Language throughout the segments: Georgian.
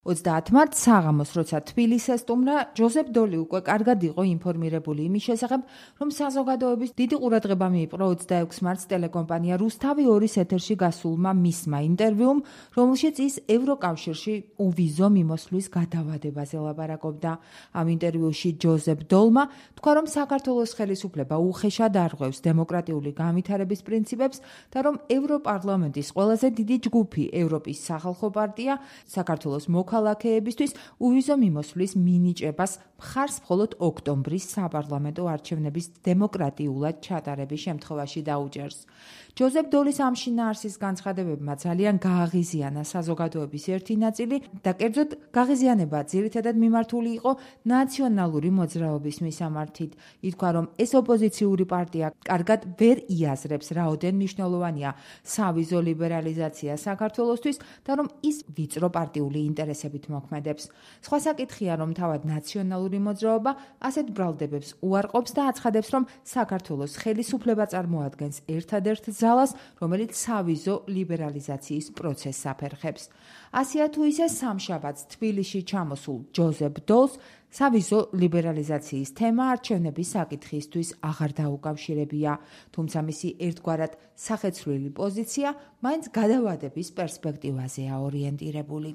30 მარტს საღამოს, როცა თბილისს ესტუმრა, ჯოზეფ დოლი უკვე კარგად იყო ინფორმირებული იმის შესახებ, რომ საზოგადოების დიდი ყურადღება მიიპყრო 26 მარტს ტელეკომპანია რუსთავი 2-ის ეთერში გასულმა მისმა ინტერვიუმ, რომელშიც ის ევროკავშირში უვიზო მიმოსვლის გადავადებაზე ლაპარაკობდა. ამ ინტერვიუში ჯოზეფ დოლმა თქვა, რომ საქართველოს ხელისუფლება უხეშად არღვევს დემოკრატიული განვითარების პრინციპებს და რომ ევროპარლამენტის ყველაზე დიდი ჯგუფი ევროპის სახალხო პარტია საქართველოს მოქალაქეებისთვის უვიზო მიმოსვლის მინიჭებას მხარს მხოლოდ ოქტომბრის საპარლამენტო არჩევნების დემოკრატიულად ჩატარების შემთხვევაში დაუჯერს. ჯოზეფ დოლის ამ შინაარსის განცხადებებმა ძალიან გააღიზიანა საზოგადოების ერთი ნაწილი და კერძოდ გაღიზიანება ძირითადად მიმართული იყო ნაციონალური მოძრაობის მისამართით. ითქვა, რომ ეს ოპოზიციური პარტია კარგად ვერ იაზრებს, რაოდენ მნიშვნელოვანია სავიზო ლიბერალიზაცია საქართველოსთვის და რომ ის ვიწრო პარტიული ინტერესებით მოქმედებს. სხვა საკითხია, რომ თავად ნაციონალური მოძრაობა ასეთ ბრალდებებს უარყოფს და აცხადებს, რომ საქართველოს ხელისუფლება წარმოადგენს ერთადერთ ძალას, რომელიც სავიზო ლიბერალიზაციის პროცესს აფერხებს. ასია თუ ისე სამშაბათს თბილისში ჩამოსულ ჯოზეფ დოლს სავიზო ლიბერალიზაციის თემა არჩევნების საკითხისთვის აღარ დაუკავშირებია, თუმცა მისი ერთგვარად სახეცვლილი პოზიცია მაინც გადავადების პერსპექტივაზეა ორიენტირებული.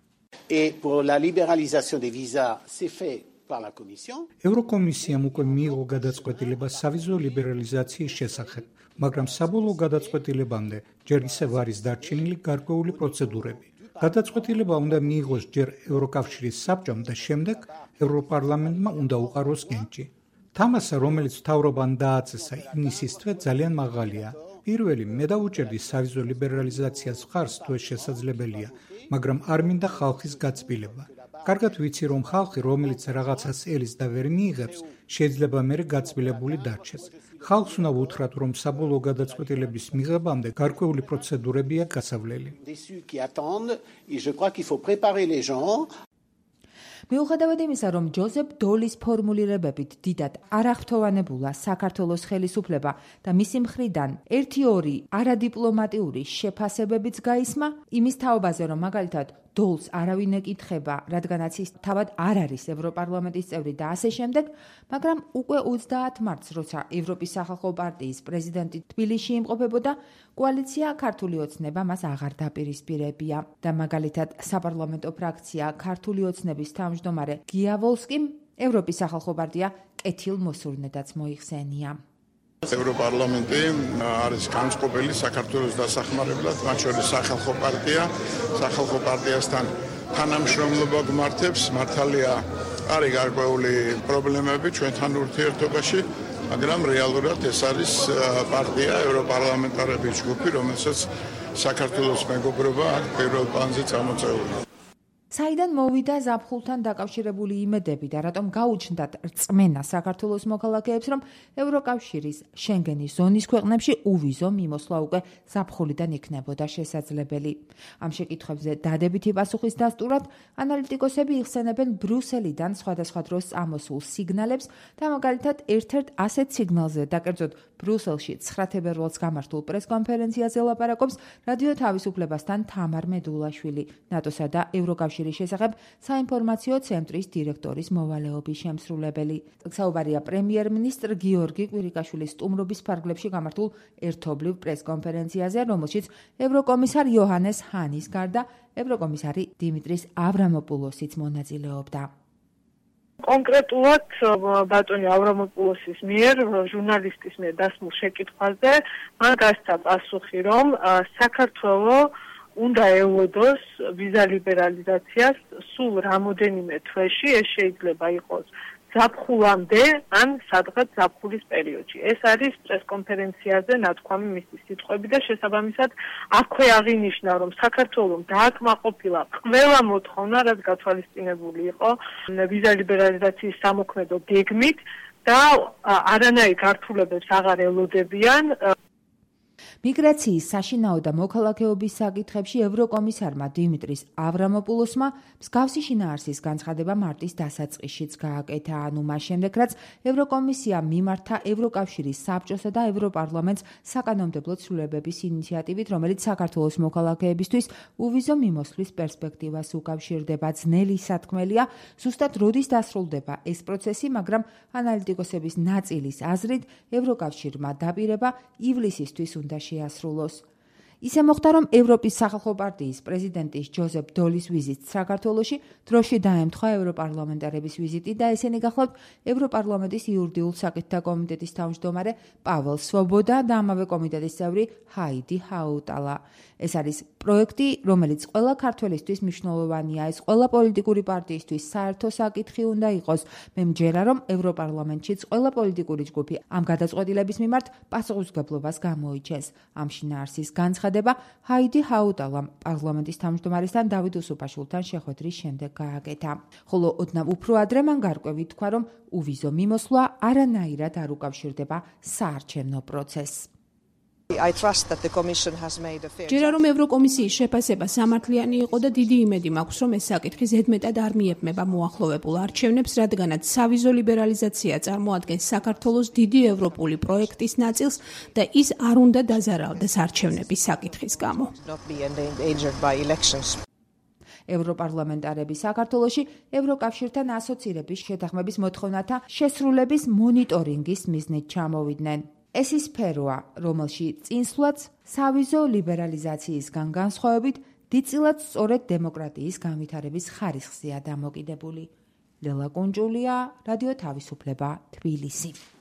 Et pour la libéralisation des visas, c'est fait par la Commission. ევროკომისიამ უკვე მიიღო გადაწყვეტილება სავიზო ლიბერალიზაციის შესახებ, მაგრამ საბოლოო გადაწყვეტილებამდე ჯერ ისევ არის დარჩენილი გარკვეული პროცედურები. გადაწყვეტილება უნდა მიიღოს ჯერ ევროკავშირის საბჭომ და შემდეგ ევროპარლამენტმა უნდა უყაროს კენჭი. თამასა, რომელიც მთავრობამ დააწესა ივნისის თვე ძალიან მაღალია. პირველი, მე დავუჭერდი სავიზო ლიბერალიზაციას მხარს, თუ ეს შესაძლებელია, მაგრამ არ მინდა ხალხის გაწმილება. კარგად ვიცი, რომ ხალხი, რომელიც რაღაცას ელს და ვერ მიიღებს, შეიძლება მერე გაწმილებული დარჩეს. ხალხს უნდა უთხრათ, რომ საბოლოო გადაწყვეტილების მიღებამდე გარკვეული პროცედურებია გასავლელი. მიუხედავად იმისა, რომ ჯოზეფ დოლის ფორმულირებებით დიდად არ აღფრთოვანებულა საქართველოს ხელისუფლება და მისი მხრიდან 1-2 არადიპლომატიური შეფასებებიც გაისმა, იმის თაობაზე, რომ მაგალითად დოლს არავინ ეკითხება, რადგანაც ის თავად არ არის ევროპარლამენტის წევრი და ასე შემდეგ, მაგრამ უკვე 30 მარტს, როცა ევროპის სახალხო პარტიის პრეზიდენტი თბილისში იმყოფებოდა, კოალიცია ქართული ოცნება მას აღარ დაპირისპირებია და მაგალითად საპარლამენტო ფრაქცია ქართული ოცნების თავმჯდომარე გია ვოლსკიმ ევროპის სახალხო პარტია კეთილ მოსურნედაც მოიხსენია. ევროპარლამენტი არის განწყობილი საქართველოს დასახმარებლად, მათ შორის სახალხო პარტიასთან თანამშრომლობა გმართებს, მართალია არის გარკვეული პრობლემები ჩვენთან ურთიერთობაში, მაგრამ რეალურად ეს არის პარტია, ევროპარლამენტარების ჯგუფი, რომელსაც საქართველოს მეგობრობა პირველ პლანზე წამოწეულია. საიდან მოვიდა ზაფხულთან დაკავშირებული იმედები და რატომ გაუჩნდათ რწმენა საქართველოს მოქალაქეებს, რომ ევროკავშირის შენგენის ზონის ქვეყნებში უვიზო მიმოსვლა უკვე ზაფხულიდან იქნებოდა შესაძლებელი. ამ შეკითხვებზე დადებითი პასუხის დასტურად ანალიტიკოსები იხსენებენ ბრიუსელიდან სხვადასხვა დროს წამოსულ სიგნალებს და მაგალითად ერთ-ერთ ასეთ სიგნალზე და კერძოდ ბრიუსელში 9 თებერვალს გამართულ პრესკონფერენციაზე ლაპარაკობს რადიო თავისუფლებასთან თამარ მედულაშვილი, ნატოსა და ევროკავშირის შესახებ საინფორმაციო ცენტრის დირექტორის მოვალეობის შემსრულებელი. საუბარია პრემიერ-მინისტრ გიორგი კვირიკაშვილის სტუმრობის ფარგლებში გამართულ ერთობლივ პრესკონფერენციაზე, რომელშიც ევროკომისარ იოჰანეს ჰანის გარდა ევროკომისარი დიმიტრის ავრამოპულოსიც მონაწილეობდა. კონკრეტულად ბატონი ავრამოპულოსის მიერ ჟურნალისტის მიერ დასმულ შეკითხვაზე მან გასცა პასუხი, რომ საქართველოს უნდა ელოდოს ვიზა ლიბერალიზაციას სულ რამოდენიმე თვეში, ეს შეიძლება იყოს ზაფხულამდე ან სადღაც ზაფხულის პერიოდში. ეს არის პრესკონფერენციაზე ნათქვამი მისი სიტყვები და შესაბამისად აქვე აღინიშნა, რომ საქართველოს დააკმაყოფილა ყველა მოთხოვნა, რაც გათვალისწინებული იყო ვიზა ლიბერალიზაციის სამოქმედო გეგმით და არანაირ გართულებებს აღარ ელოდებიან. მიგრაციის საშინაო და მოქალაქეობის საკითხებში ევროკომისარმა დიმიტრის ავრამოპულოსმა მსგავსი შინაარსის განცხადება მარტის დასაწყისშიც გააკეთა, ანუ მას შემდეგ, რაც ევროკომისიამ მიმართა ევროკავშირის საბჭოსა და ევროპარლამენტს საკანონმდებლო ცვლილებების ინიციატივით, რომელიც საქართველოს მოქალაქეებისთვის უვიზო მიმოსვლის პერსპექტივას უკავშირდება. ძნელი სათქმელია, ზუსტად როდის დასრულდება ეს პროცესი, მაგრამ ანალიტიკოსების ნაწილის აზრით ევროკავშირმა დაპირება ივლისისთვის უნდა შეასრულოს. ისე მოხდა, რომ ევროპის სახალხო პარტიის პრეზიდენტის ჯოზეფ დოლის ვიზიტს საქართველოში დროში დაემთხვა ევროპარლამენტარების ვიზიტი და ესენი გახლავთ ევროპარლამენტის იურიდიულ საკითხთა კომიტეტის თავმჯდომარე პაველ სვობოდა და ამავე კომიტეტის წევრი ჰაიდი ჰაუტალა. ეს არის პროექტი, რომელიც ყველა ქართველისთვის მნიშვნელოვანია. ეს ყველა პოლიტიკური პარტიისთვის საერთო საკითხი უნდა იყოს. მე მჯერა, რომ ევროპარლამენტშიც ყველა პოლიტიკური ჯგუფი ამ გადაწყვეტილების მიმართ პასუხისმგებლობას გამოიჩენს. ამ შინაარსის განცხადება ჰაიდი ჰაუტალამ პარლამენტის თავმჯდომარესთან დავით უსუფაშვილთან შეხვედრის შემდეგ გააკეთა. ხოლო ოდნავ უფრო ადრე მან გარკვევით თქვა, რომ უვიზო მიმოსვლა არანაირად არ უკავშირდება საარჩევნო პროცესს. ჯერა რომ ევროკომისიის შეფასება სამართლიანი იყო და დიდი იმედი მაქვს, რომ ეს საკითხი ზედმეტად არ მიეբმება მოახლოვებულ არჩევნებს, რადგანაც სავიზო ლიბერალიზაცია წარმოადგენს საქართველოს დიდი ევროპული პროექტის ნაწილს და ის არ უნდა დაზარალდეს არჩევნების საკითხის გამო. ევროპარლამენტარები საქართველოში ევროკავშირთან ასოცირების შეთანხმების მოთხოვნათა შესრულების მონიტორინგის მიზნით ჩამოვიდნენ. ეს ის სფეროა, რომელშიც წინსვლაც სავიზო ლიბერალიზაციისგან განსხვავებით დიდწილად სწორედ დემოკრატიის განვითარების ხარისხზეა დამოკიდებული. ლელა კუნჯულია, რადიო თავისუფლება, თბილისი.